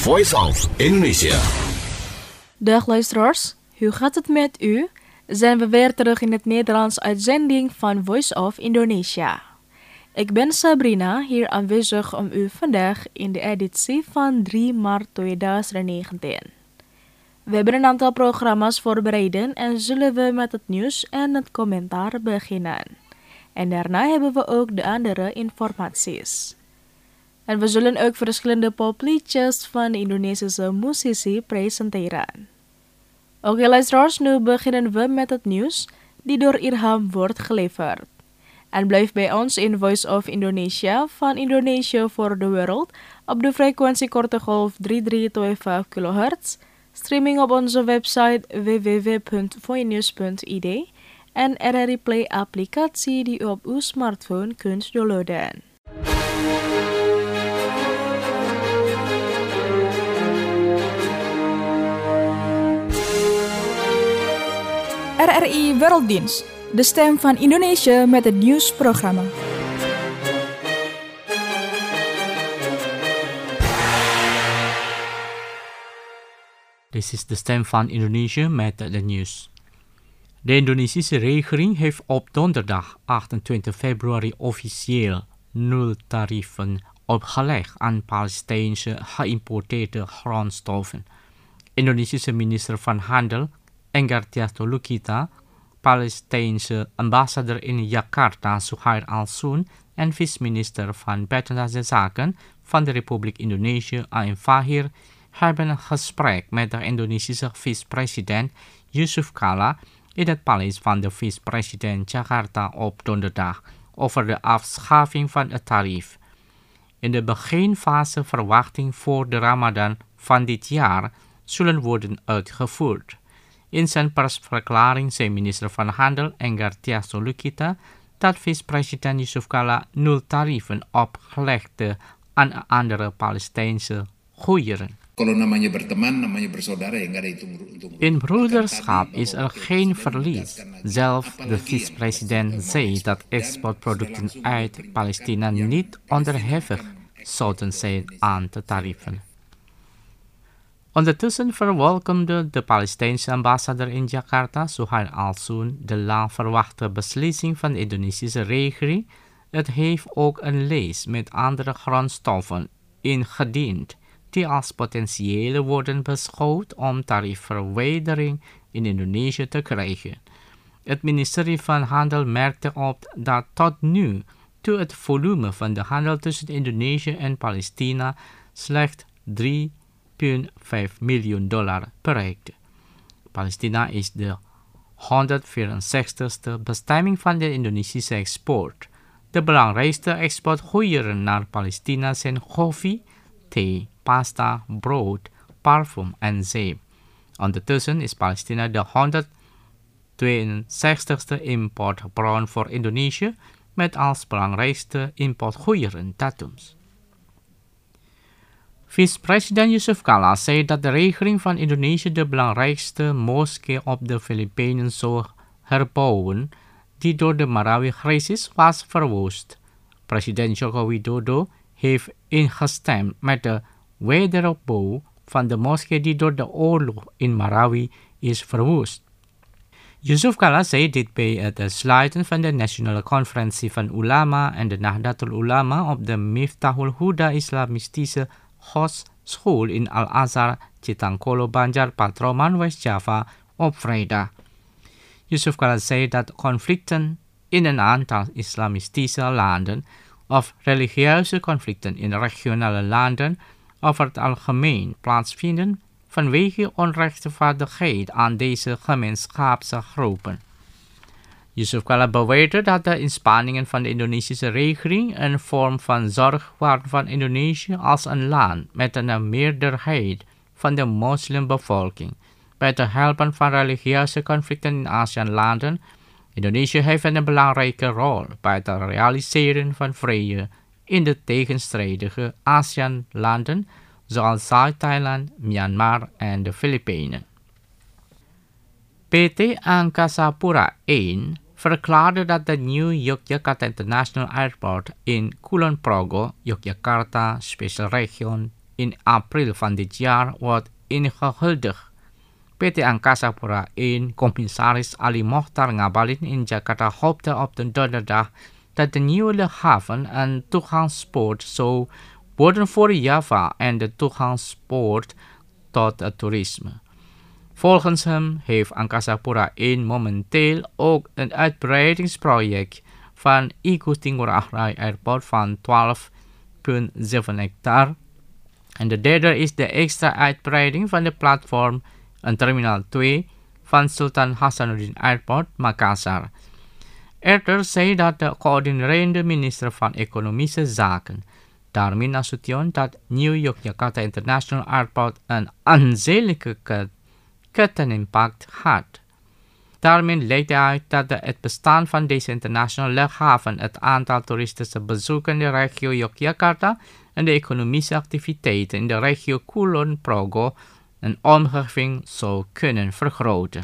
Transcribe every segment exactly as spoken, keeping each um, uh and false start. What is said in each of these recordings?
Voice of Indonesia. Dag luisteraars, hoe gaat het met u? Zijn we weer terug in het Nederlands uitzending van Voice of Indonesia. Ik ben Sabrina, hier aanwezig om u vandaag in de editie van drie maart tweeduizend negentien. We hebben een aantal programma's voorbereid en zullen we met het nieuws en het commentaar beginnen. En daarna hebben we ook de andere informaties. En we zullen ook verschillende popliedjes van de Indonesische muzici presenteren. Oké luisteraars, nu beginnen we met het nieuws die door Irham wordt geleverd. En blijf bij ons in Voice of Indonesia van Indonesia for the World op de frequentie korte golf drie drie twee vijf kilohertz, streaming op onze website w w w punt voinews punt i d en R R I Play applicatie die u op uw smartphone kunt downloaden. R R I Werelddienst, de stem van Indonesië met het nieuwsprogramma. Dit is de stem van Indonesië met het nieuws. De Indonesische regering heeft op donderdag achtentwintig februari officieel nul tarieven opgelegd aan Palestijnse geïmporteerde grondstoffen. Indonesische minister van Handel Enggartia Stolokita, Palestijnse ambassadeur in Jakarta Suhair Al-Sun en vice-minister van Buitenlandse Zaken van de Republiek Indonesië Aim Fahir hebben een gesprek met de Indonesische vice-president Yusuf Kala in het paleis van de vice-president Jakarta op donderdag over de afschaffing van het tarief. In de beginfase verwachting voor de Ramadan van dit jaar zullen worden uitgevoerd. In zijn persverklaring zei minister van Handel Enggartia Stolokita dat vice-president Yusuf Kala nul tarieven oplegde aan andere Palestijnse goederen. In broederschap is er geen verlies. Zelf de vice-president zei dat exportproducten uit Palestina niet onderhevig zouden zijn aan de tarieven. Ondertussen verwelkomde de Palestijnse ambassadeur in Jakarta, Suhair Al-Sun, de lang verwachte beslissing van de Indonesische regering. Het heeft ook een lijst met andere grondstoffen ingediend die als potentiële worden beschouwd om tariefverwijdering in Indonesië te krijgen. Het ministerie van Handel merkte op dat tot nu toe het volume van de handel tussen Indonesië en Palestina slechts drie komma vijf miljoen dollar bereikte. Palestina is de honderdvierenzestigste bestemming van de Indonesische export. De belangrijkste exportgoederen naar Palestina zijn koffie, thee, pasta, brood, parfum en zeep. Ondertussen is Palestina de honderdtweeënzestigste importbron voor Indonesië met als belangrijkste importgoederen datums. Vice-president Yusuf Kala zei dat de regering van Indonesië de belangrijkste moskee op de Filipijnen zou herbouwen die door de Marawi-crisis was verwoest. President Joko Widodo heeft ingestemd met de wederopbouw van de moskee die door de oorlog in Marawi is verwoest. Yusuf Kala zei dit bij het sluiten van de Nationale Conferentie van Ulama en de Nahdlatul Ulama op de Miftahul Huda Islamistische School in Al-Azhar, Citangkolo, Banjar, Patroman, West Java op vrijdag. Yusuf Kala zei dat conflicten in een aantal islamistische landen of religieuze conflicten in regionale landen over het algemeen plaatsvinden vanwege onrechtvaardigheid aan deze gemeenschapsgroepen. Yusuf Kala beweerde dat de inspanningen van de Indonesische regering een vorm van zorg waren van Indonesië als een land met een meerderheid van de moslimbevolking bij het helpen van religieuze conflicten in ASEAN-landen. Indonesië heeft een belangrijke rol bij het realiseren van vrede in de tegenstrijdige ASEAN-landen zoals Zuid-Thailand, Myanmar en de Filipijnen. P T Angkasa Pura één verklaarde dat de New Yogyakarta International Airport in Kulon Progo, Yogyakarta, Special Region in april van dit jaar wordt ingehuldigd. P T Angkasa Pura één commissaris Ali Mokhtar Ngabalin in Jakarta hoopte op de donderdag dat de nieuwe luchthaven een toegangspoort zou worden voor Java en de toegangspoort tot het toerisme. Volgens hem heeft Angkasa Pura één momenteel ook een uitbreidingsproject van Igusti Ngurah Rai Airport van twaalf komma zeven hectare. En de derde is de extra uitbreiding van de platform en terminal twee van Sultan Hasanuddin Airport, Makassar. Eerder zei dat de coördinerende minister van Economische Zaken, Darmin Nasution, dat New Yogyakarta International Airport een aanzienlijke kettenimpact had. Darmin legde uit dat de, het bestaan van deze internationale luchthaven het aantal toeristische bezoeken in de regio Yogyakarta en de economische activiteiten in de regio Kulon Progo een omgeving zou kunnen vergroten.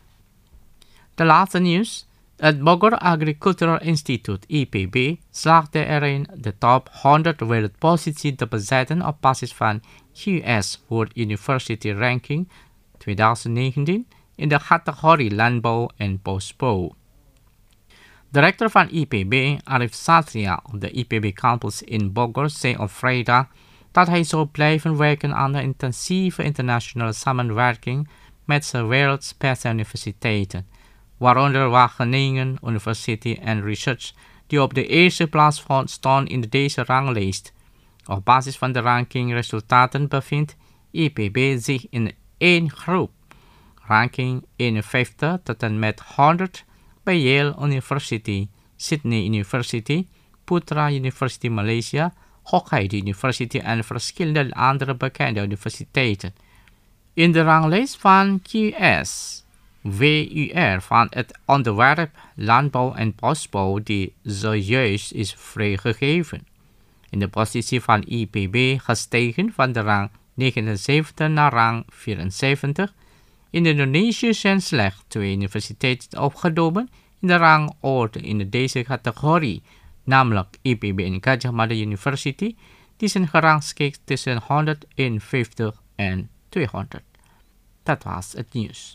De laatste nieuws. Het Bogor Agricultural Institute I P B slaagde erin de top honderd wereldpositie te bezetten op basis van Q S World University Ranking twintig negentien in de categorie landbouw en bosbouw. Directeur van I P B, Arif Satria, op de I P B campus in Bogor, zei op vrijdag dat hij zou blijven werken aan de intensieve internationale samenwerking met zijn werelds beste universiteiten, waaronder Wageningen University and Research, die op de eerste plaats stond in deze ranglijst. Op basis van de rankingresultaten bevindt I P B zich in één groep, ranking eenenvijftig tot en met honderd, bij Yale University, Sydney University, Putra University Malaysia, Hokkaido University en verschillende andere bekende universiteiten. In de ranglijst van Q S W U R van het onderwerp landbouw en bosbouw die zojuist is vrijgegeven. In de positie van I P B gestegen van de rang negenenzeventig naar rang vierenzeventig. In Indonesië zijn slechts twee universiteiten opgenomen in de rangorde in deze categorie, namelijk I P B en Gajah Mada University, die zijn gerangschikt tussen honderdeenenvijftig en tweehonderd. Dat was het nieuws.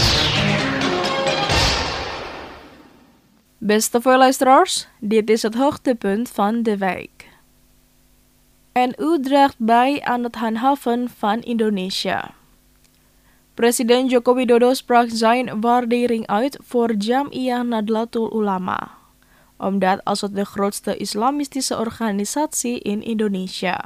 Beste voorluisteraars, dit is het hoogtepunt van de week. En u draagt bij aan het handhaven van Indonesië. President Joko Widodo sprak zijn waardering uit voor Jam'iyah Nahdlatul Ulama, omdat als het de grootste islamistische organisatie in Indonesia.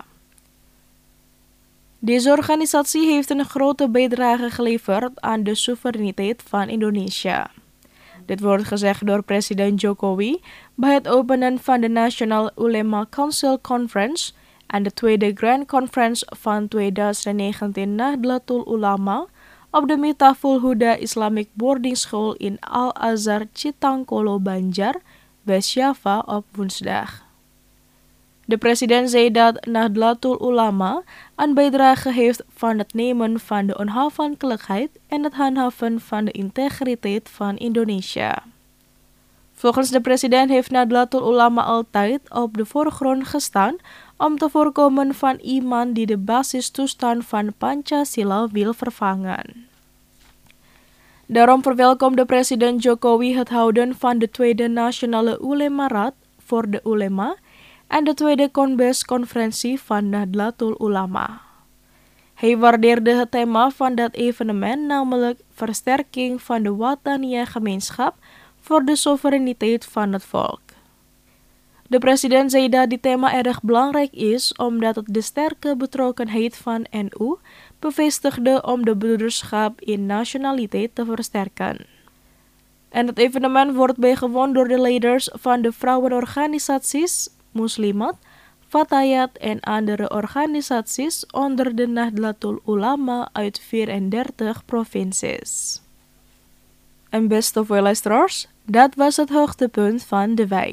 Deze organisatie heeft een grote bijdrage geleverd aan de soevereiniteit van Indonesië. Dit wordt gezegd door president Jokowi bij het openen van de National Ulema Council Conference en de tweede Grand Conference van twintig negentien Nahdlatul Ulama op de Miftahul Huda Islamic Boarding School in Al-Azhar Citangkolo Banjar, West Java op woensdag. De president zei dat Nahdlatul Ulama een bijdrage heeft van het nemen van de onafhankelijkheid en het handhaven van de integriteit van Indonesië. Volgens de president heeft Nahdlatul Ulama altijd op de voorgrond gestaan om te voorkomen van iemand die de basistoestand van Pancasila wil vervangen. Daarom verwelkomde president Jokowi het houden van de tweede Nationale Ulema-raad voor de ulema en de tweede Conbes-conferentie van Nahdlatul Ulama. Hij waardeerde het thema van dat evenement, namelijk versterking van de Wataniya-gemeenschap voor de soevereiniteit van het volk. De president zei dat dit thema erg belangrijk is omdat het de sterke betrokkenheid van N U bevestigde om de broederschap in nationaliteit te versterken. En het evenement wordt bijgewoond door de leiders van de vrouwenorganisaties Muslimat, Fatayat en andere organisaties onder de Nahdlatul Ulama uit vierendertig provincies. En beste luisteraars, dat was het hoogtepunt van de week.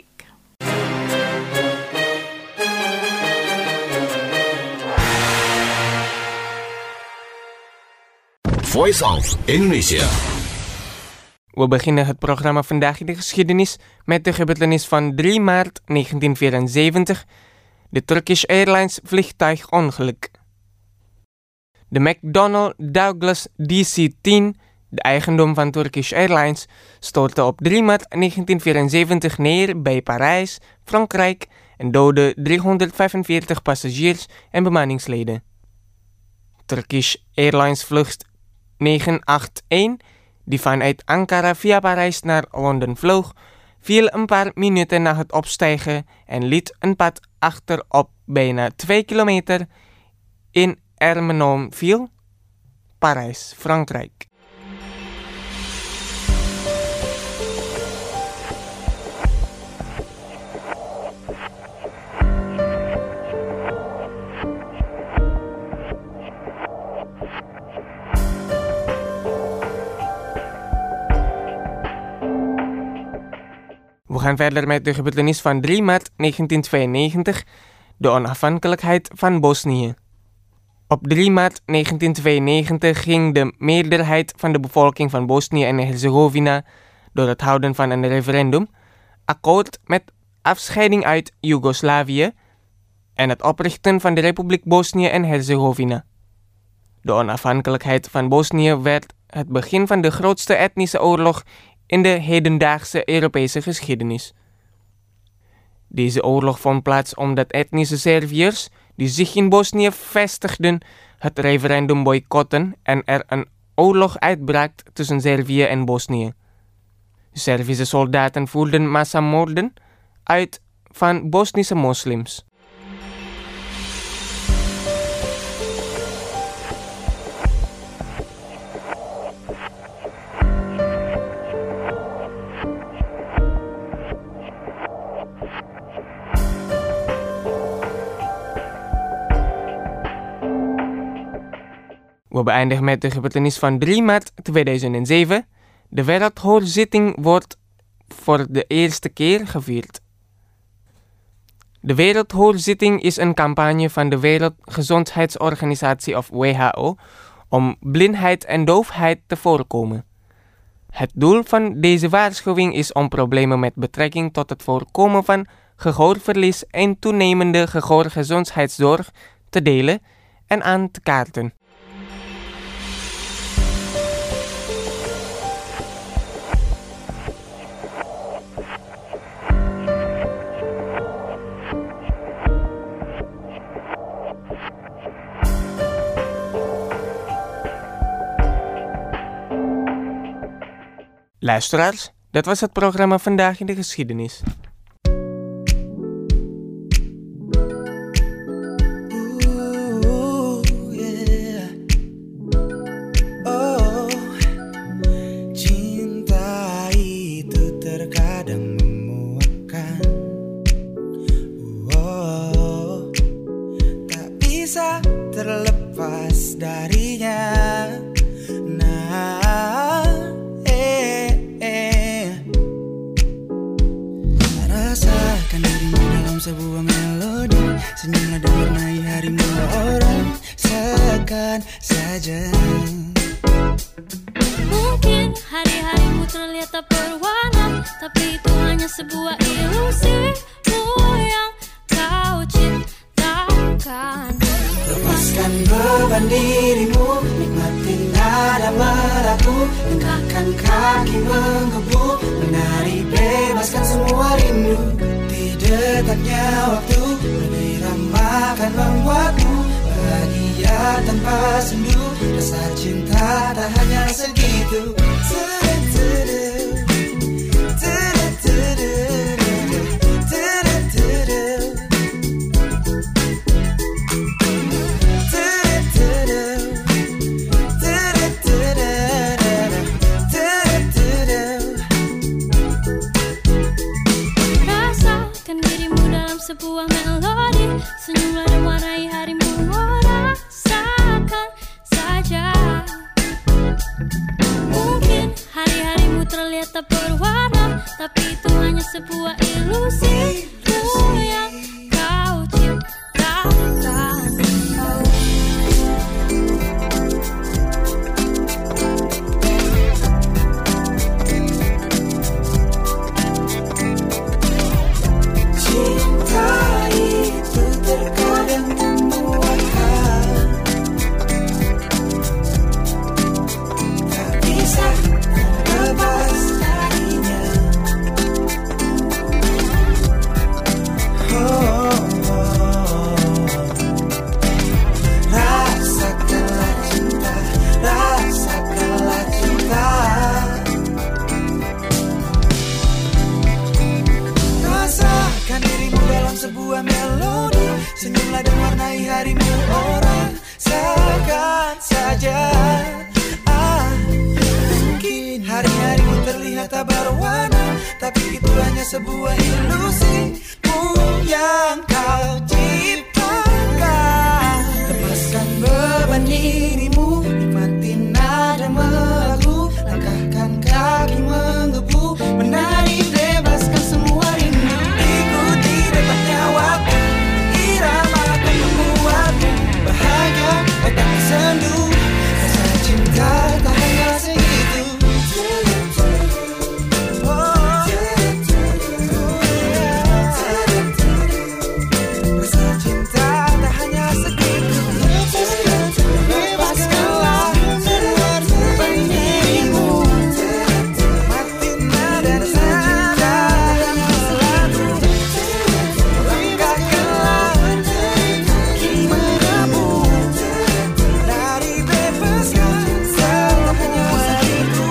Voice of Indonesia. We beginnen het programma Vandaag in de Geschiedenis met de gebeurtenis van drie maart negentien vierenzeventig, de Turkish Airlines vliegtuigongeluk. De McDonnell Douglas D C tien, de eigendom van Turkish Airlines, stortte op drie maart negentien vierenzeventig neer bij Parijs, Frankrijk en doodde driehonderdvijfenveertig passagiers en bemanningsleden. Turkish Airlines vlucht negenhonderdachtendertig, die vanuit Ankara via Parijs naar Londen vloog, viel een paar minuten na het opstijgen en liet een pad achter op bijna twee kilometer in Ermenonville, Parijs, Frankrijk. We gaan verder met de gebeurtenis van drie maart negentien tweeënnegentig, de onafhankelijkheid van Bosnië. Op drie maart negentien tweeënnegentig ging de meerderheid van de bevolking van Bosnië en Herzegovina door het houden van een referendum akkoord met afscheiding uit Joegoslavië en het oprichten van de Republiek Bosnië en Herzegovina. De onafhankelijkheid van Bosnië werd het begin van de grootste etnische oorlog in de hedendaagse Europese geschiedenis. Deze oorlog vond plaats omdat etnische Serviërs die zich in Bosnië vestigden het referendum boycotten en er een oorlog uitbrak tussen Servië en Bosnië. Servische soldaten voerden massamoorden uit van Bosnische moslims. We beëindigen met de gebeurtenis van drie maart tweeduizend zeven. De Wereldhoorzitting wordt voor de eerste keer gevierd. De Wereldhoorzitting is een campagne van de Wereldgezondheidsorganisatie of W H O om blindheid en doofheid te voorkomen. Het doel van deze waarschuwing is om problemen met betrekking tot het voorkomen van gehoorverlies en toenemende gehoorgezondheidszorg te delen en aan te kaarten. Luisteraars, dat was het programma Vandaag in de Geschiedenis. Terlepas darinya, nah, eh, eh. Rasakan dirimu dalam sebuah melodi, senyumlah dan warnai harimu orang seakan saja. Mungkin hari-harimu terlihat tak berwarna, tapi itu hanya sebuah ilusimu yang kau ciptakan. Lepaskan beban dirimu, nikmati nada merapu, langkahkan kaki menggebu, menari bebaskan semua rindu. Di detaknya waktu, berirama akan membuatmu bahagia tanpa sendu. Rasa cinta tak hanya segitu. Sebuah melodi, senyumlah dan warnai harimu, rasakan saja. Mungkin hari-harimu terlihat tak berwarna, tapi itu hanya sebuah ilusimu yang kau ciptakan. Oh. Cinta itu terkadang membuatkan Senyumlah dan warnai harimu orang seakan saja. Ah, mungkin hari-harimu terlihat tak berwarna, tapi itu hanya sebuah ilusimu yang kau ciptakan. Lepaskan beban dirimu, nikmati nada melagu, langkahkan kaki menggebu, menari bebaskan semua rindu. Ikuti detaknya waktu, irama akan membuatmu bahagia, otak sendu. Rasa cinta tak hanya segitu. Rasa cinta tak hanya segitu. Lepaskanlah semua beban dirimu, mati nada cinta hanya selalu. Langkahkanlah kaki menggebu, dari bebaskan tak hanya segitu.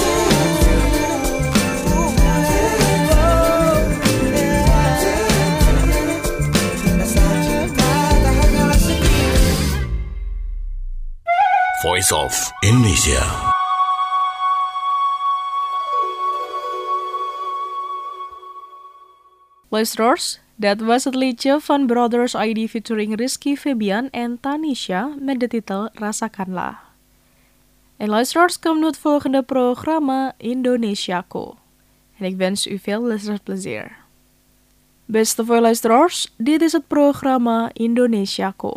Rasa cinta tak hanya segitu. Voice of Indonesia. Listeners, that was het liedje van Brothers I D featuring Rizky Febian en Tanisha met de titel Rasakanlah. En luisteraars, komt nu het volgende programma Indonesiaku. En ik wens u veel luisterplezier. Beste voor luisteraars, dit is het programma Indonesiaku.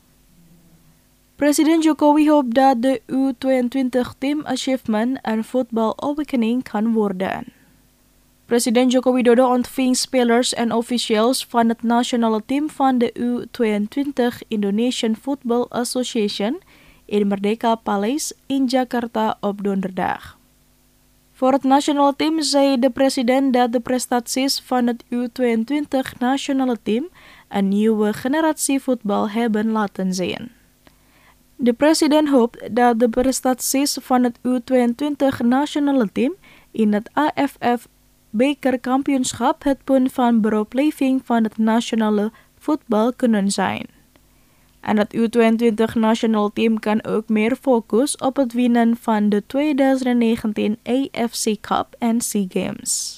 Presiden Jokowi hoopt dat de U tweeëntwintig Team Achievement een voetbal-awakening kan worden. Presiden Joko Widodo ontving spelers en officials van het nationale team van de U tweeëntwintig Indonesian Football Association in Merdeka Palace in Jakarta op donderdag. Voor het nationale team zei de president dat de prestaties van het U tweeëntwintig nationale team een nieuwe generatie voetbal hebben laten zien. De president hoopt dat de prestaties van het U tweeëntwintig nationale team in het A F F bekerkampioenschap het punt van beroepleving van het nationale voetbal kunnen zijn. En het U tweeëntwintig nationale team kan ook meer focus op het winnen van de twintig negentien A F C Cup en SEA Games.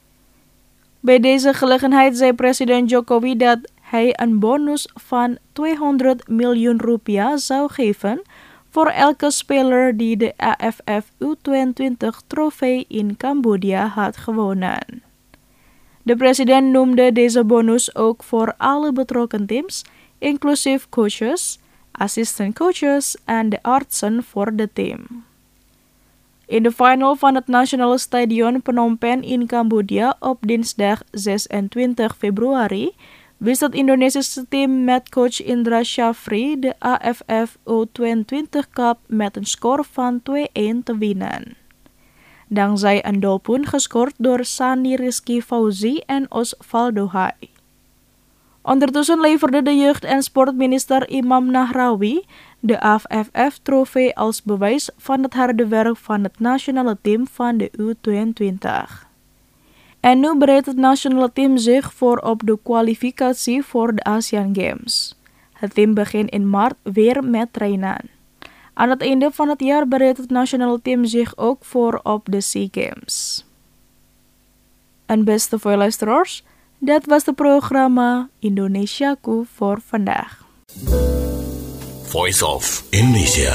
Bij deze gelegenheid zei president Jokowi dat hij een bonus van tweehonderd miljoen rupiah zou geven voor elke speler die de A F F U tweeëntwintig trofee in Cambodja had gewonnen. De president noemde deze bonus ook voor alle betrokken teams, inclusief coaches, assistant coaches en de artsen voor de team. In de final van het Nationale Stadion Phnom Penh in Cambodja op dinsdag zesentwintig februari wist het Indonesische team met coach Indra Shafri de A F F U tweeëntwintig Cup met een score van twee-een te winnen. Dankzij een doelpunt gescoord door Sani Rizky Fauzi en Osvaldo Hai. Ondertussen leverde de jeugd- en sportminister Imam Nahrawi de A F F-trofee als bewijs van het harde werk van het nationale team van de U tweeëntwintig. En nu bereidt het nationale team zich voor op de kwalificatie voor de Asian Games. Het team begint in maart weer met trainen. Aan het einde van het jaar bereidt het nationale team zich ook voor op de SEA Games. En beste voor luisteraars, dat was het programma Indonesiaku voor vandaag. Voice of Indonesia.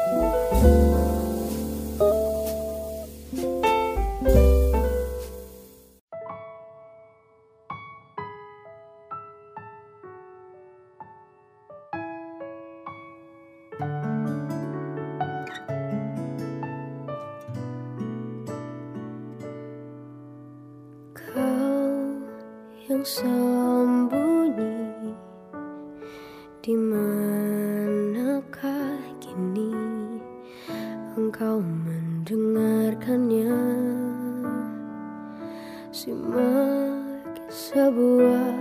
Yang sembunyi di manakah kini engkau mendengarkannya? Simak sebuah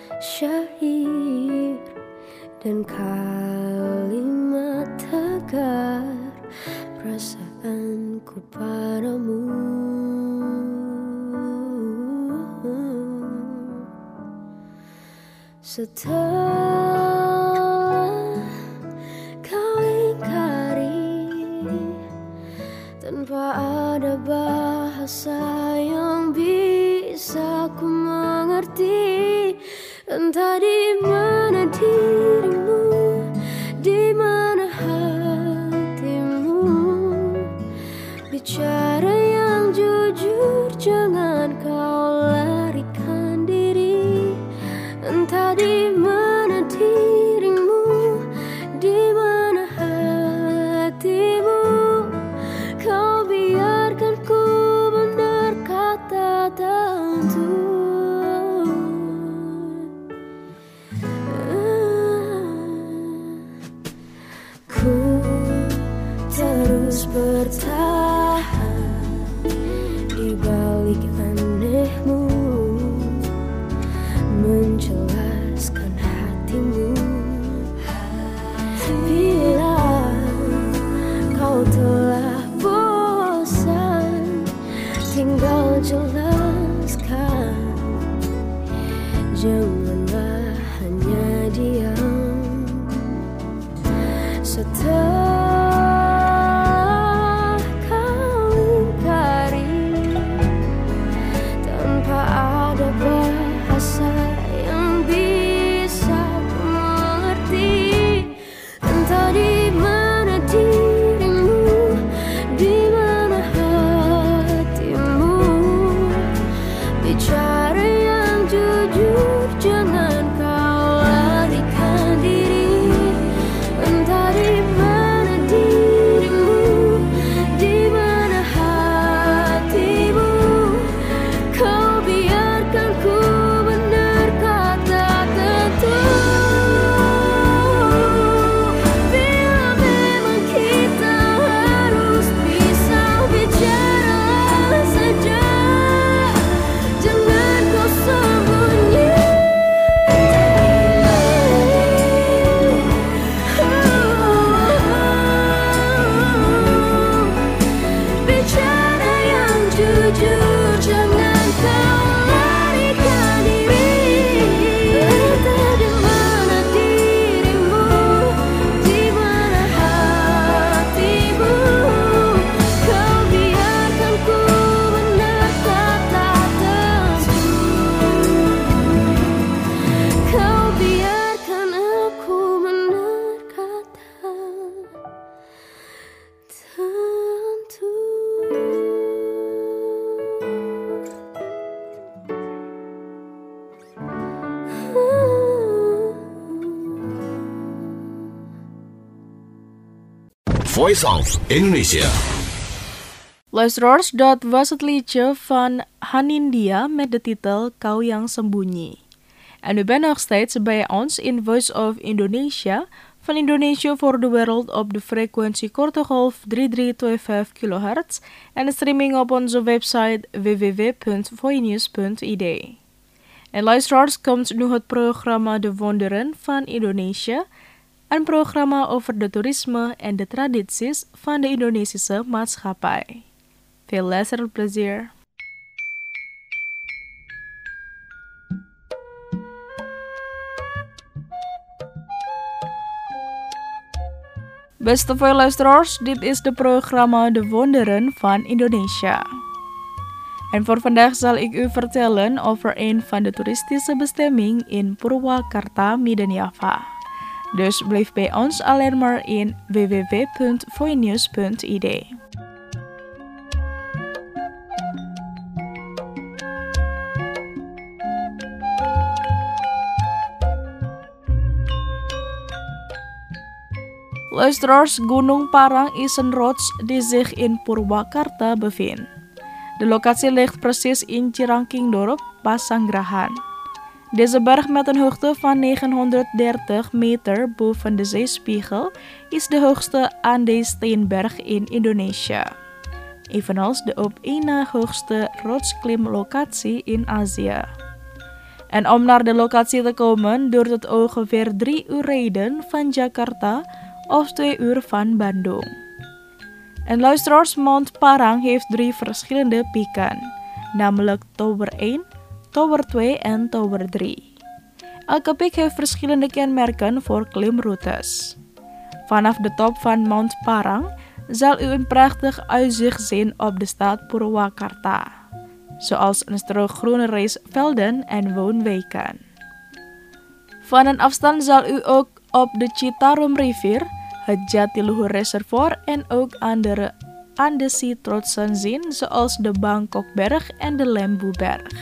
syair dan kalimat tegar perasaanku padamu. Setelah kau ingkari, tanpa ada bahasa yang bisa ku mengerti, entah di mana dirimu, di mana hatimu. Bicara yang jujur, jangan kau larikan diri. Entah di mana dirimu, di mana hatimu. Kau biarkan ku berkata tentu. Ku terus bertahan di balik anehmu, menjelaskan hatimu. Bila kau telah bosan, tinggal jelaskan, janganlah hanya diam. Setelah kau ingkari, tanpa ada bahasa yang bisa ku mengerti, entah di mana dirimu, di mana hatimu. Bicara yang jujur, jangan kau larikan diri. Entah di mana dirimu, di mana hatimu. Kau biarkan ku berkata tentu. Bila memang kita harus pisah, bicaralah saja, jangan kau sembunyi. Bicara yang jujur, jangan kau larikan diri. Entah di mana dirimu, di mana hatimu. Kau biarkan ku berkata tentu. Kau biarkan aku berkata tentu. Voice of Indonesia. Luisteraars, dat was het liedje van Hanindia met de titel Kau Yang Sembunyi. En u bent nog steeds bij ons in Voice of Indonesia van Indonesia voor de wereld op de frequentie korte golf drie drie twee vijf kilohertz en streaming op onze website w w w punt voinews punt i d. En luisteraars, komt nu het programma De Wonderen van Indonesië, een programma over de toerisme en de tradities van de Indonesische maatschappij. Veel luisterplezier. Beste veel luisteraars, dit is het programma De Wonderen van Indonesië. En voor vandaag zal ik u vertellen over een van de toeristische bestemmingen in Purwakarta, Midden-Java. Dus blijf bij ons alleen maar in w w w punt voinews punt i d. Luisteraars, Gunung Parang is een rots die zich in Purwakarta bevindt. De locatie ligt precies in Cirangkingdorp, Pasanggerahan. Deze berg met een hoogte van negenhonderddertig meter boven de zeespiegel is de hoogste Andesteenberg in Indonesië. Evenals de op één na hoogste rotsklimlocatie in Azië. En om naar de locatie te komen duurt het ongeveer drie uur rijden van Jakarta of twee uur van Bandung. En luisteraars, Mount Parang heeft drie verschillende pieken, namelijk Tower één, Tower twee en Tower drie. Alkepik heeft verschillende kenmerken voor klimroutes. Vanaf de top van Mount Parang zal u een prachtig uitzicht zien op de stad Purwakarta, zoals een strook groene racevelden en woonwijken. Van een afstand zal u ook op de Citarum rivier, het Jatiluhur reservoir en ook andere Andesi-trotsen zien, zoals de Bangkokberg en de Lembuberg.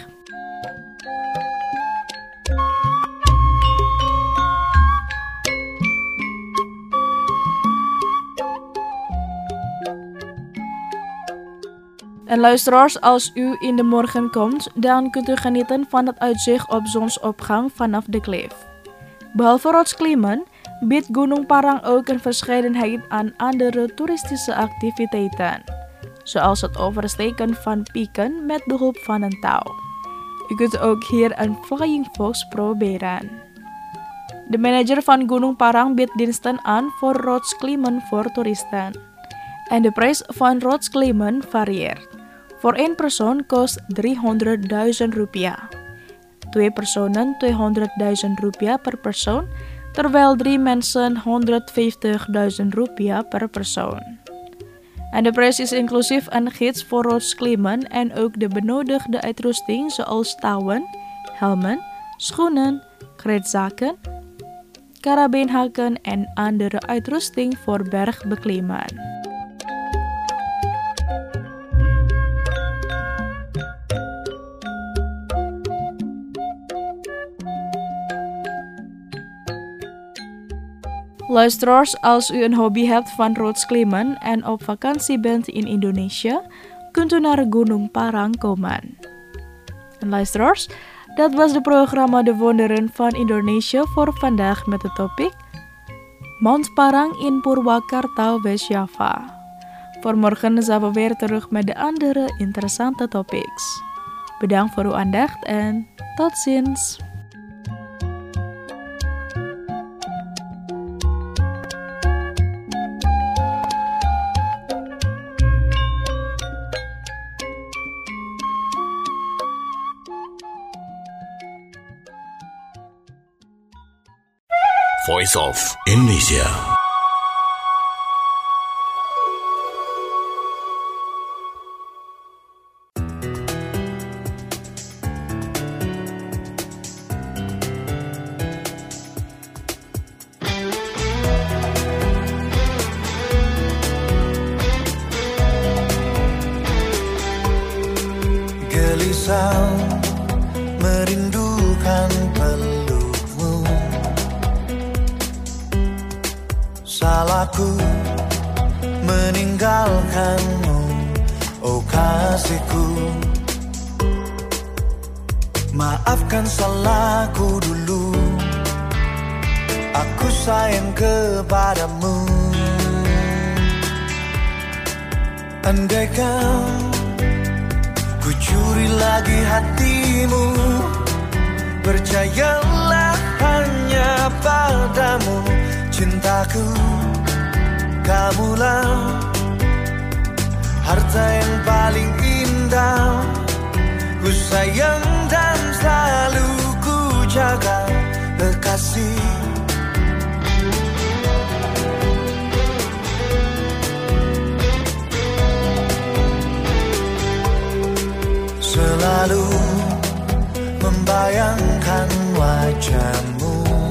En luisteraars, als u in de morgen komt, dan kunt u genieten van het uitzicht op zonsopgang vanaf de klif. Behalve rotsklimmen biedt Gunung Parang ook een verscheidenheid aan andere toeristische activiteiten, zoals het oversteken van pieken met behulp van een touw. U kunt ook hier een Flying Fox proberen. De manager van Gunung Parang biedt diensten aan voor rotsklimmen voor toeristen. En de prijs van rotsklimmen varieert. Voor één persoon kost driehonderdduizend rupiah. Twee personen tweehonderdduizend rupiah per persoon, terwijl drie mensen honderdvijftigduizend rupiah per persoon. En de prijs is inclusief een gids voor rotsklimmen en ook de benodigde uitrusting zoals touwen, helmen, schoenen, krijtzakken, karabijnhaken en andere uitrusting voor bergbeklimmen. Luisteraars, als u een hobby hebt van rotsklimmen en op vakantie bent in Indonesië, kunt u naar Gunung Parang komen. En luisteraars, dat was het programma De Wonderen van Indonesië voor vandaag met het topik Mount Parang in Purwakarta, West-Java. Voor morgen zijn we weer terug met de andere interessante topics. Bedankt voor uw aandacht en tot ziens! Voice of Indonesia. Gelisah merindukan pelukmu, salahku meninggalkanmu, oh kasihku. Maafkan salahku dulu, aku sayang kepadamu. Andaikan ku curi lagi hatimu, percayalah hanya padamu. Cintaku, kamulah harta yang paling indah. Ku sayang dan selalu ku jaga, kekasih. Selalu membayangkan wajahmu,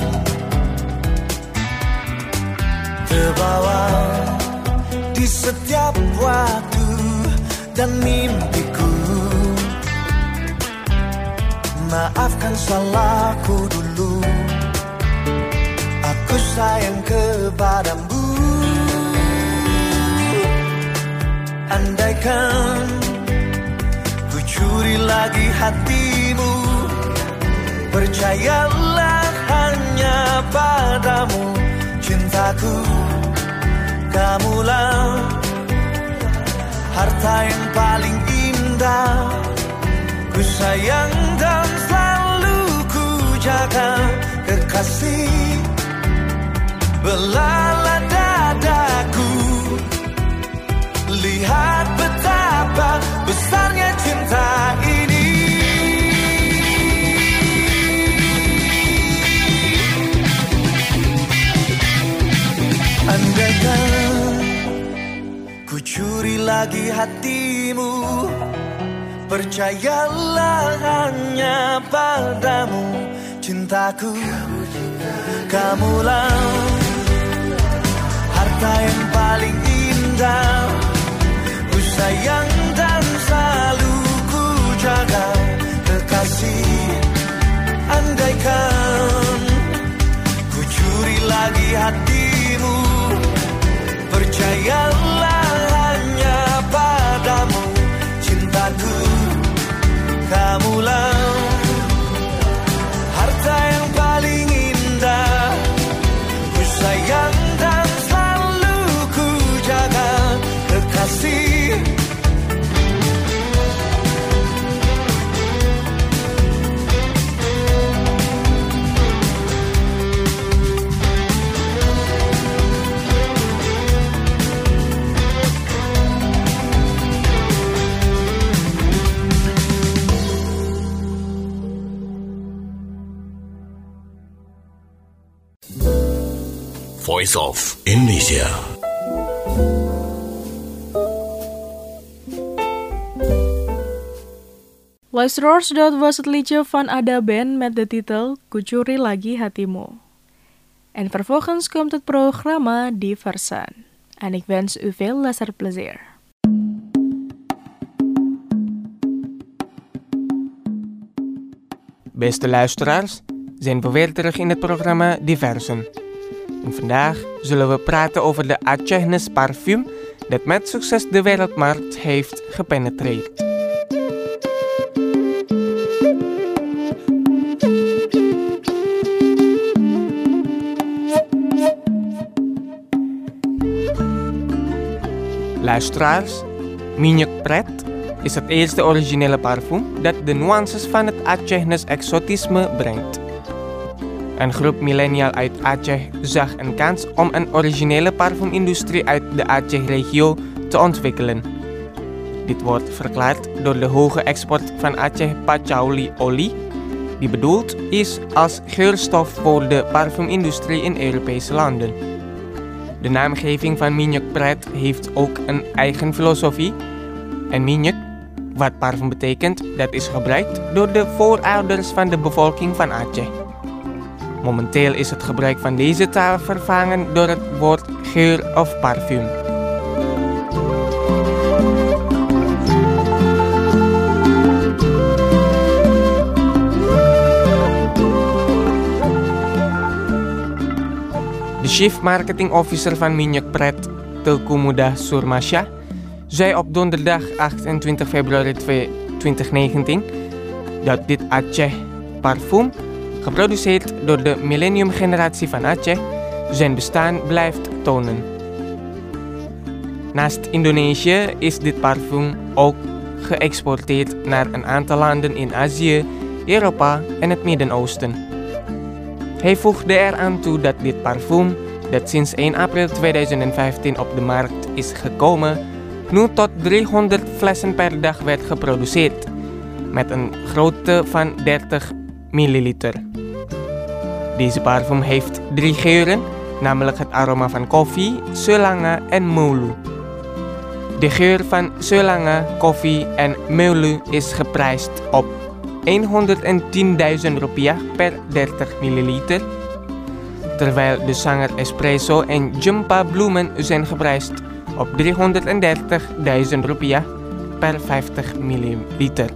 terbawa di setiap waktu dan mimpiku. Maafkan salahku dulu, aku sayang kepadamu. Andaikan ku curi lagi hatimu, percayalah hanya padamu. Cintaku, kamulah harta yang paling indah. Ku sayang dan selalu ku jaga, kekasih. Belalah dadaku, lihat betapa besarnya cinta ini. lagi hatimu. Percayalah hanya padamu cintaku. Kamulah harta yang paling indah, ku sayang dan selalu ku jaga. Kekasih, andaikan ku curi lagi hatimu, percayalah hanya padamu cintaku. Kamulah harta yang paling indah, ku sayang dan selalu ku jaga. Kekasih, Voice of Indonesia. Luisteraars, dat was het liedje van Ada Band met de titel Ku Curi Lagi Hatimu. En vervolgens komt het programma Diversan. En ik wens u veel luisterplezier. Beste luisteraars, zijn we weer terug in het programma Diversen. En vandaag zullen we praten over de Acehnes parfum dat met succes de wereldmarkt heeft gepenetreerd. Luisteraars, Minyak Pret is het eerste originele parfum dat de nuances van het Acehnes exotisme brengt. Een groep millennial uit Aceh zag een kans om een originele parfumindustrie uit de Aceh-regio te ontwikkelen. Dit wordt verklaard door de hoge export van Aceh patchouli-olie, die bedoeld is als geurstof voor de parfumindustrie in Europese landen. De naamgeving van Minyak Pret heeft ook een eigen filosofie. En Minyak, wat parfum betekent, dat is gebruikt door de voorouders van de bevolking van Aceh. Momenteel is het gebruik van deze taal vervangen door het woord geur of parfum. De Chief Marketing Officer van Minyak Pret, Teuku Mudah Surmasya, zei op donderdag achtentwintig februari tweeduizend negentien dat dit Aceh parfum, geproduceerd door de millenniumgeneratie van Aceh, zijn bestaan blijft tonen. Naast Indonesië is dit parfum ook geëxporteerd naar een aantal landen in Azië, Europa en het Midden-Oosten. Hij voegde eraan toe dat dit parfum, dat sinds één april tweeduizend vijftien op de markt is gekomen, nu tot driehonderd flessen per dag werd geproduceerd, met een grootte van dertig milliliter. Deze parfum heeft drie geuren, namelijk het aroma van koffie, selanga en meulu. De geur van selanga, koffie en meulu is geprijsd op honderdtienduizend rupiah per dertig milliliter, terwijl de Sanger Espresso en Jumpa bloemen zijn geprijsd op driehonderddertigduizend rupiah per vijftig milliliter.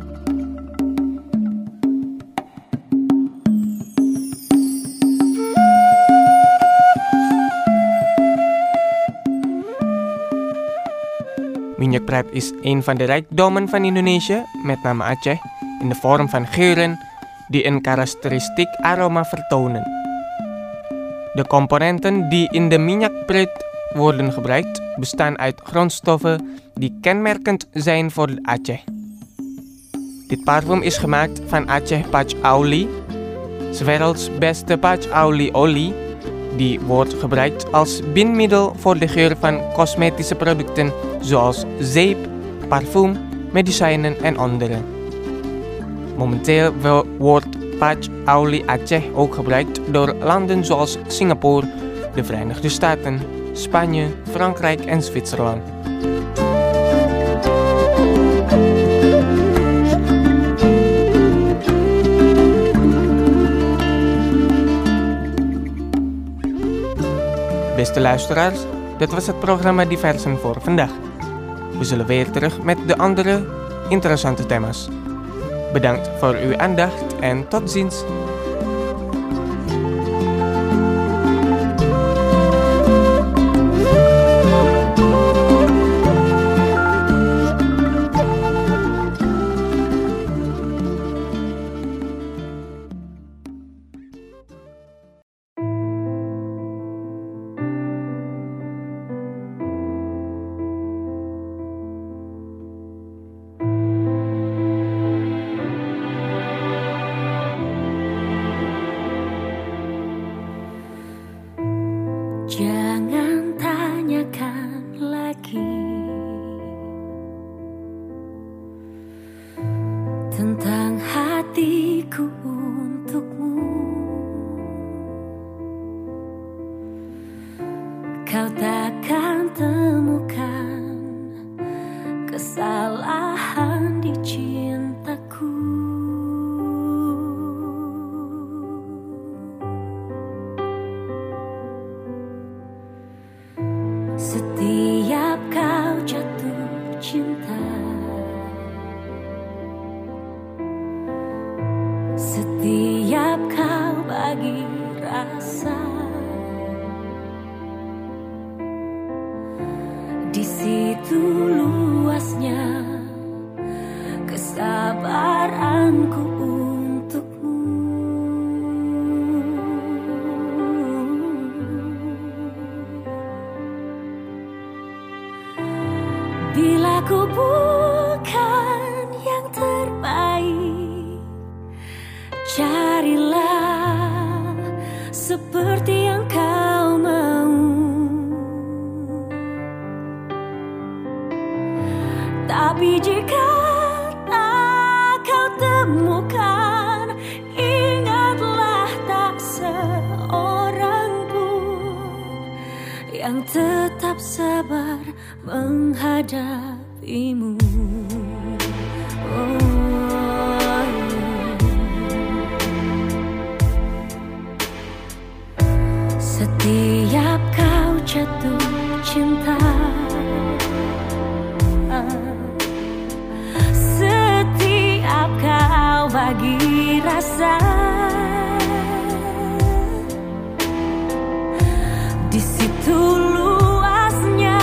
Minyak Pret is een van de rijkdommen van Indonesië, met name Aceh, in de vorm van geuren die een karakteristiek aroma vertonen. De componenten die in de Minyak Pret worden gebruikt bestaan uit grondstoffen die kenmerkend zijn voor Aceh. Dit parfum is gemaakt van Aceh patchouli, 's werelds beste patchouli-olie, die wordt gebruikt als bindmiddel voor de geur van cosmetische producten zoals zeep, parfum, medicijnen en andere. Momenteel wordt patchouli Aceh ook gebruikt door landen zoals Singapore, de Verenigde Staten, Spanje, Frankrijk en Zwitserland. Beste luisteraars, dit was het programma Diversen voor vandaag. We zullen weer terug met de andere interessante thema's. Bedankt voor uw aandacht en tot ziens. Jangan tanyakan lagi tentang hatiku untukmu. Kau takkan temukan kesalahan di cintaku. Setiap kau jatuh cinta, setiap kau bagi rasa, di situ luasnya kesabaranku untukmu. Bila ku bukan yang terbaik, carilah seperti yang kau mau. Tapi jika tak kau temukan, ingatlah tak seorang pun yang tetap sabar menghadapimu. Oh, setiap kau jatuh cinta, setiap kau bagi rasa, di situ luasnya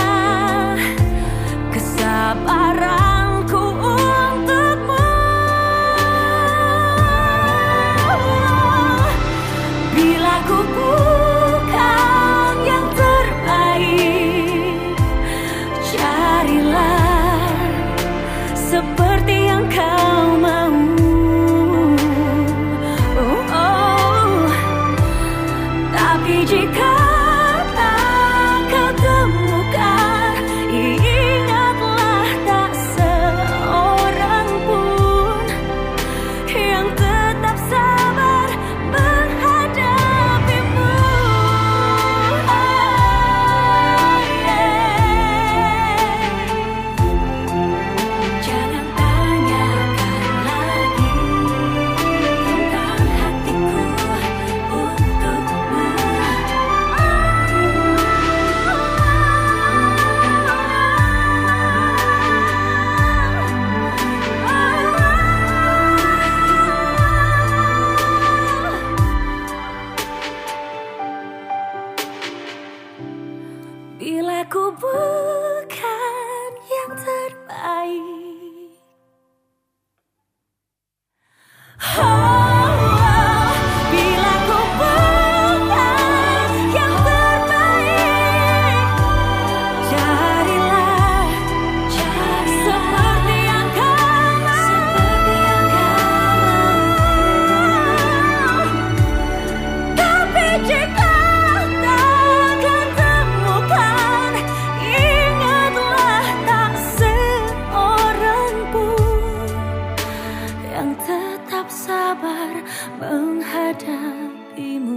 kesabaranku untukmu. Bila ku bukan yang terbaik, carilah seperti yang kau mau. Oh, oh. Tapi jika bila ku bukan yang terbaik, oh, bila ku bukan yang terbaik, carilah, carilah seperti yang kau mau. Tapi jika sabar menghadapimu.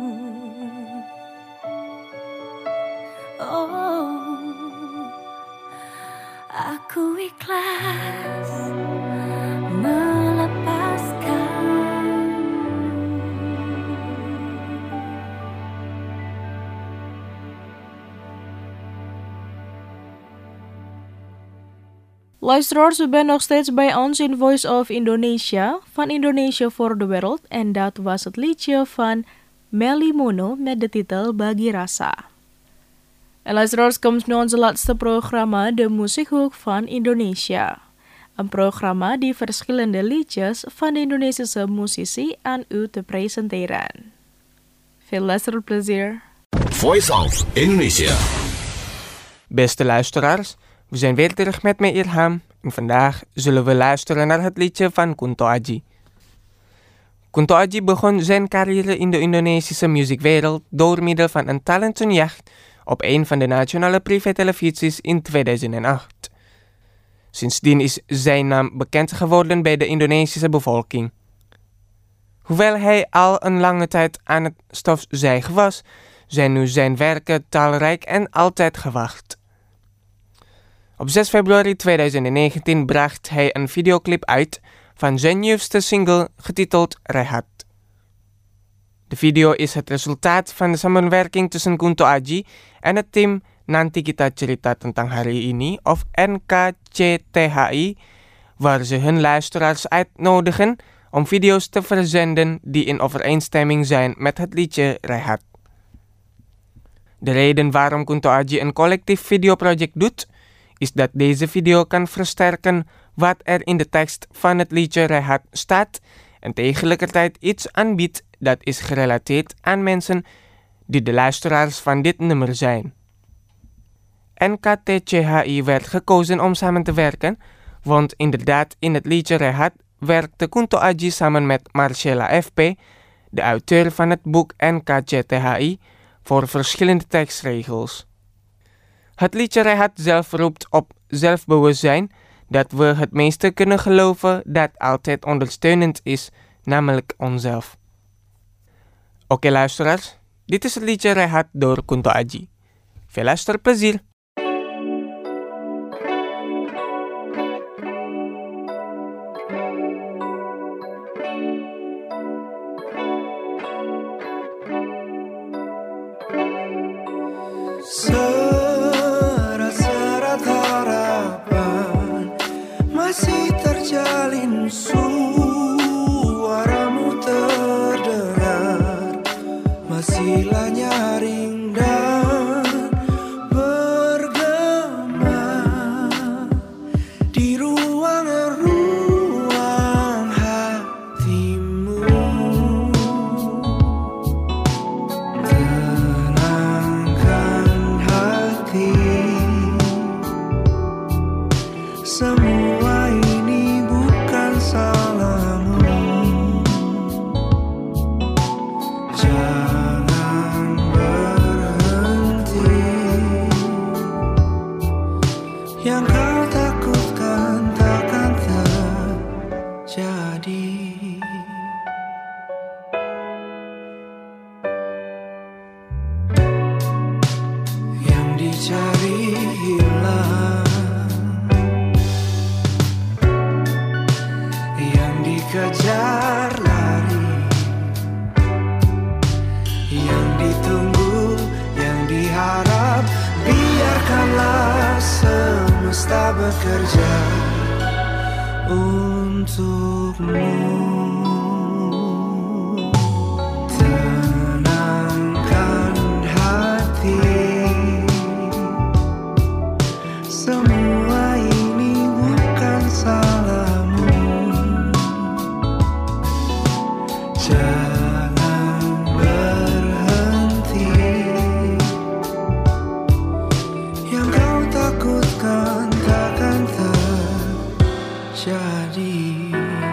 Oh, aku ikhlas melepaskan. Luisteraars, u bent nog steeds bij ons in Voice of Indonesia, van Indonesia for the World. En dat was het liedje van Melly Mono met de titel Bagi Rasa. En luisteraars, komt nu onze laatste programma, de Muziekhoek van Indonesia. Een programma die verschillende liedjes van de Indonesische musisi aan u te presenteren. Veel luisterplezier. Voice of Indonesia. Beste luisteraars, we zijn weer terug met mij Irham en vandaag zullen we luisteren naar het liedje van Kunto Aji. Kunto Aji begon zijn carrière in de Indonesische muziekwereld door middel van een talentenjacht op een van de nationale privé-televisies in tweeduizend acht. Sindsdien is zijn naam bekend geworden bij de Indonesische bevolking. Hoewel hij al een lange tijd aan het stofzuigen was, zijn nu zijn werken talrijk en altijd gewacht. Op zes februari tweeduizend negentien bracht hij een videoclip uit van zijn nieuwste single getiteld Rehat. De video is het resultaat van de samenwerking tussen Kunto Aji en het team Nanti Kita Cerita Tentang Hari Ini of N K C T H I, waar ze hun luisteraars uitnodigen om video's te verzenden die in overeenstemming zijn met het liedje Rehat. De reden waarom Kunto Aji een collectief videoproject doet, is dat deze video kan versterken wat er in de tekst van het liedje Rehat staat en tegelijkertijd iets aanbiedt dat is gerelateerd aan mensen die de luisteraars van dit nummer zijn. N K T C H I werd gekozen om samen te werken, want inderdaad in het liedje Rehat werkte Kunto Aji samen met Marcella F P, de auteur van het boek N K C T H I, voor verschillende tekstregels. Het liedje Rehat zelf roept op zelfbewustzijn dat we het meeste kunnen geloven dat altijd ondersteunend is, namelijk onszelf. Oké luisteraars, dit is het liedje Rehat door Kunto Aji. Veel luisterplezier! Serat-serat harapan masih terjalin, suaramu terdengar, masihlah nyaring dan bergema di ruang-ruang hatimu. Semua ini bukan salahmu. Jangan berhenti. Yang kau takutkan takkan terjadi. Yang dicari hilang, kejar lari, yang ditunggu, yang diharap, biarkanlah semesta bekerja untukmu. Tenangkan hati, semua ini bukan salahmu. Jangan berhenti. Yang kau takutkan takkan terjadi.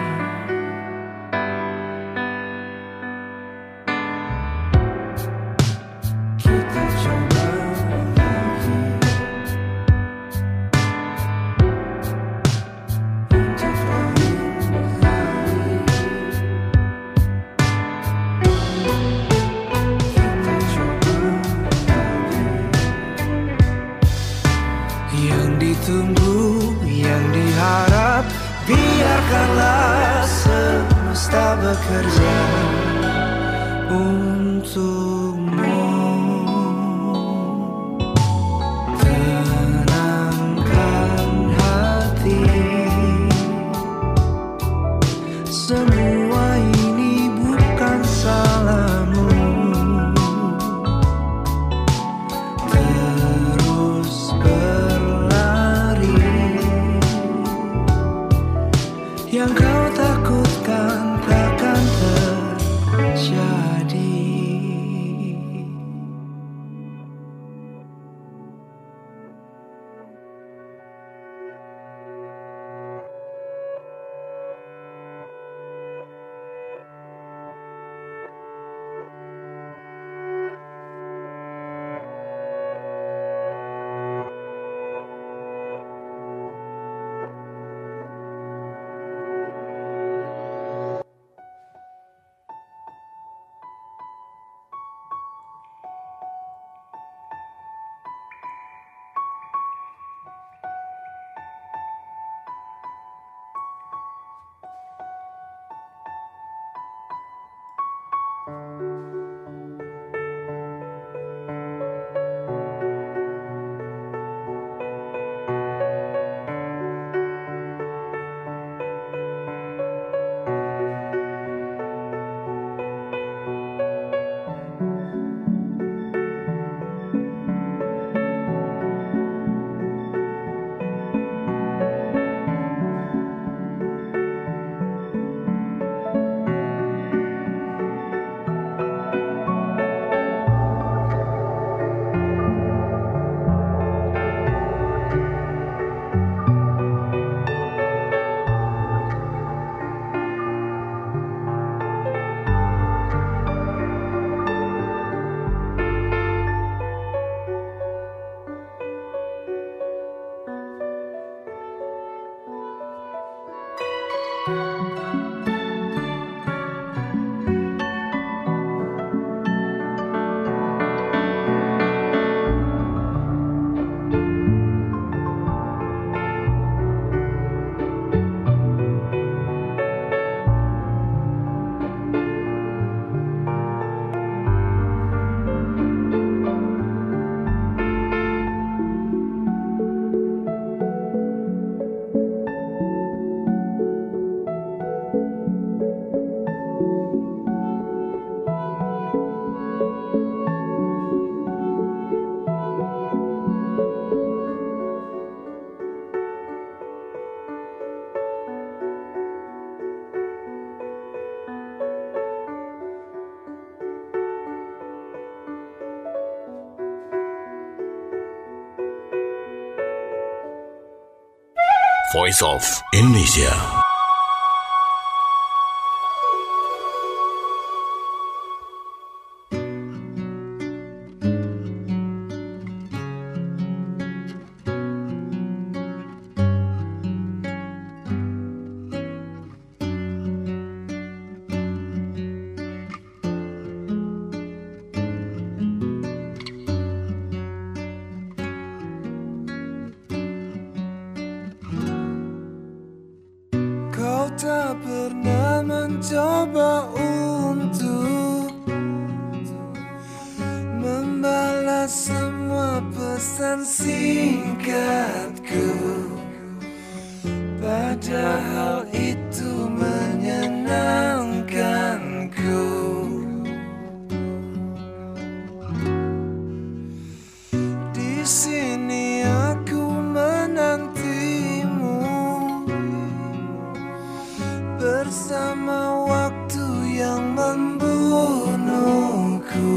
Kita coba lagi untuk ditunggu, yang diharap, biarkanlah semesta bekerja untukmu. Tenangkan hati, Voice of Indonesia. Tak pernah mencoba untuk membalas semua pesan singkatku, padahal itu menyenangkanku. Di sini aku menantimu bersama waktu yang membunuhku,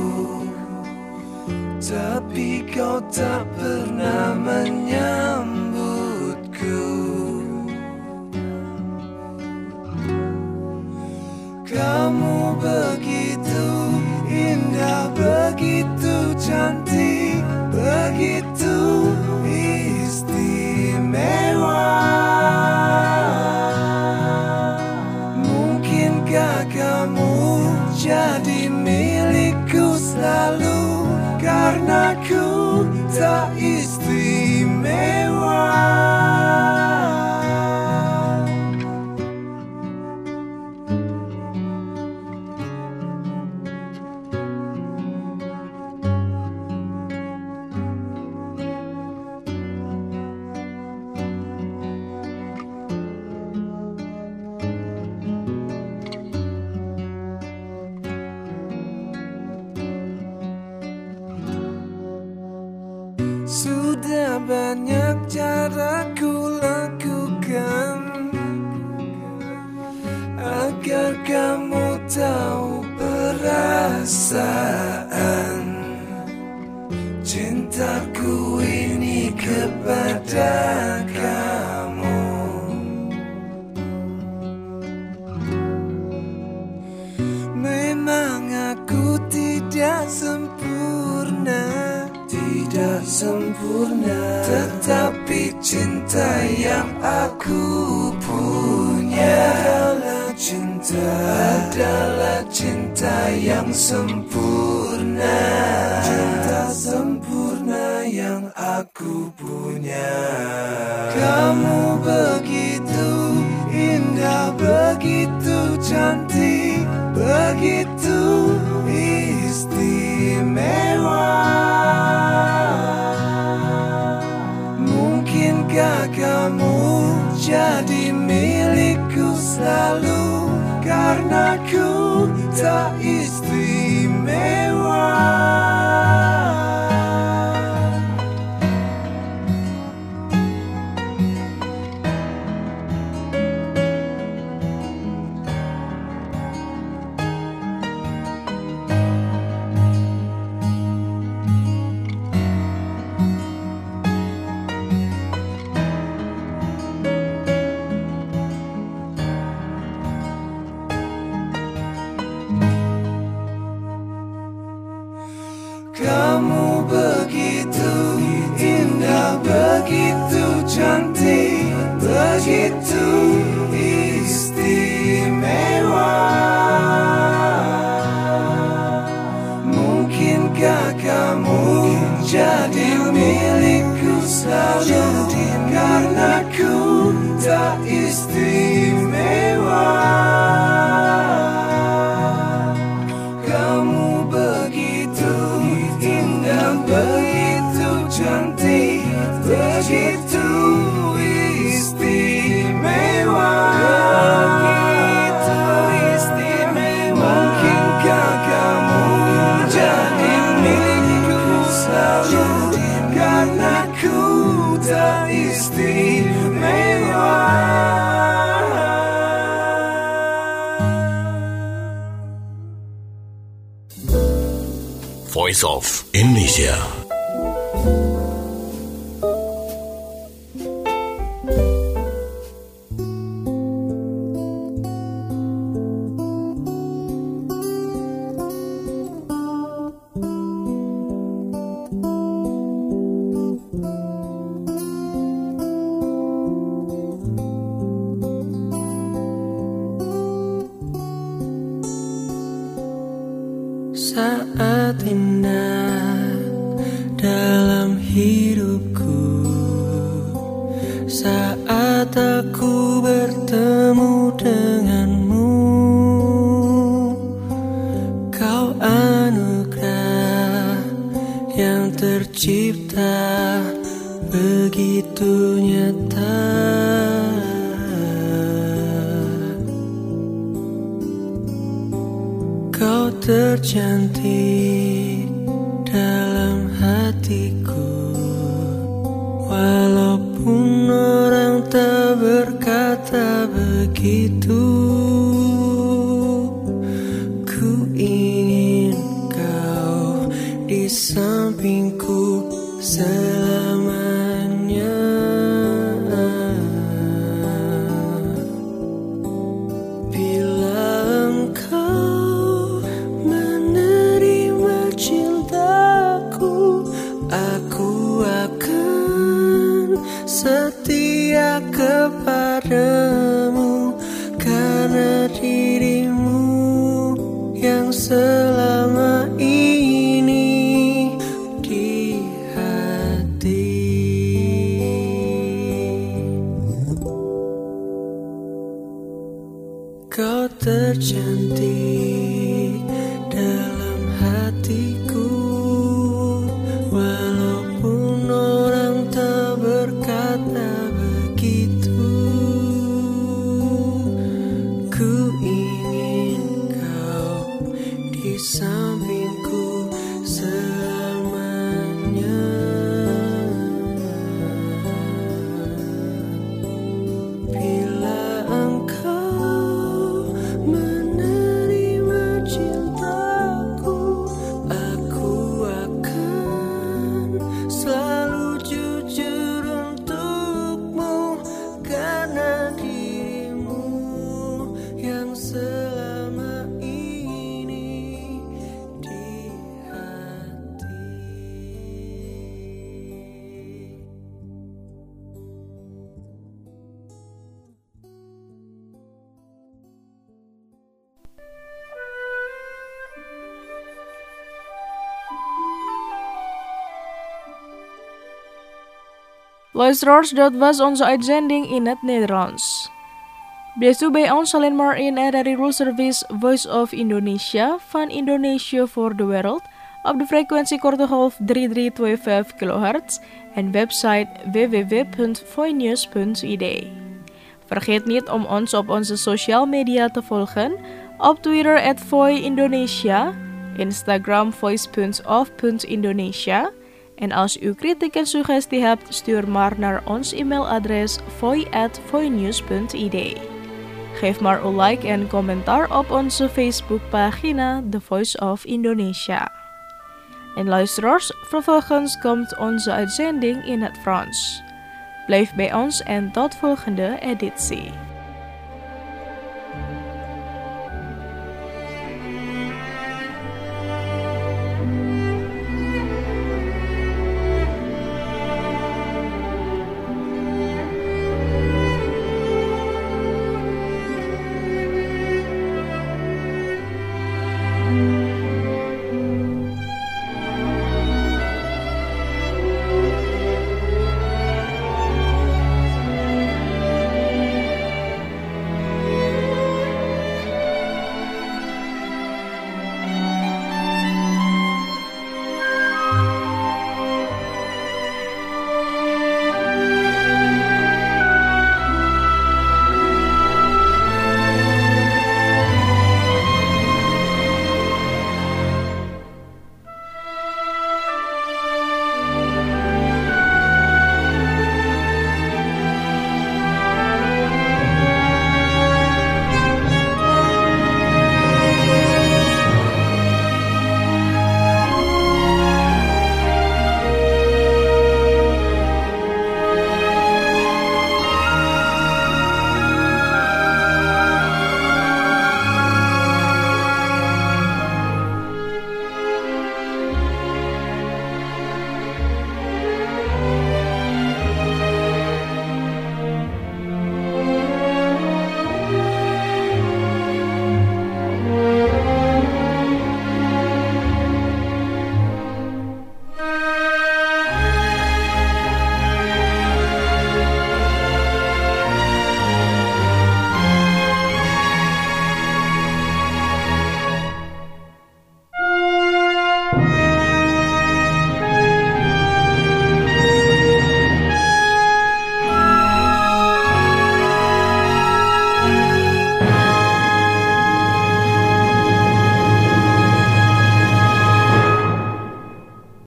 tapi kau tak pernah menyambutku. Kamu begitu indah, begitu cantik, begitu istimewa. Kamu jadi milikku selalu, karena ku tak istimewa. Sudah banyak cara ku lakukan agar kamu tahu perasaan cintaku ini kepada kamu. Memang aku tidak sempurna, tidak sempurna, tetapi cinta yang aku punya adalah cinta, adalah cinta yang sempurna, cinta sempurna yang aku punya. Kamu begitu indah, begitu cantik, begitu istimewa. Mungkinkah kamu jadi milikku selalu, karena ku tak istimewa. Kamu begitu indah, begitu cantik, begitu istimewa. Mungkinkah kamu jadi milikku selalu, karena ku tak istimewa. Kamu begitu indah, begitu cantik, begitu istimewa, begitu istimewa. Mungkinkah kamu jadi milikku selalu, karena ku tak istimewa. Voice of Indonesia. yang tercipta begitu nyata. Kau tercantik dalam hatiku, walaupun orang tak berkata begitu. Ku ingin kau di sampingku selamanya. Bila engkau menerima cintaku, aku akan setia kepadamu, karena dirimu yang selama ini di hati. Kau tercantik dalam hatiku, walaupun orang tak berkata begitu. Ku ingin kau di sampingku selamanya. Bila engkau menerima cintaku, aku akan selalu jujur untukmu, karena dirimu yang selama ini di hati. Luisteraars, dat was onze uitzending in het Nederlands. Blijft u bij ons alleen maar in R R I World Service Voice of Indonesia van Indonesia voor de wereld op de frequentie korte golf drie drie twee vijf kilohertz en website w w w punt voinews punt i d. Vergeet niet om ons op onze social media te volgen, op Twitter at Voi Indonesia, Instagram voice punt of punt indonesia. En als u kritiek en suggestie hebt, stuur maar naar ons e-mailadres voi at voinews punt i d. Geef maar een like en commentaar op onze Facebookpagina The Voice of Indonesia. En luisteraars, vervolgens komt onze uitzending in het Frans. Blijf bij ons en tot volgende editie.